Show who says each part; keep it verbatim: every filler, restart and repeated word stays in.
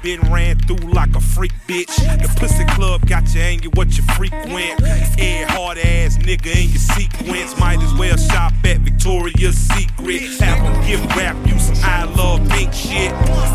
Speaker 1: been ran through like a freak bitch. The pussy club got you hanging what you frequent. Air hard ass nigga in your sequence. Might as well shop at Victoria's Secret. Have them gift wrap you some I love pink shit.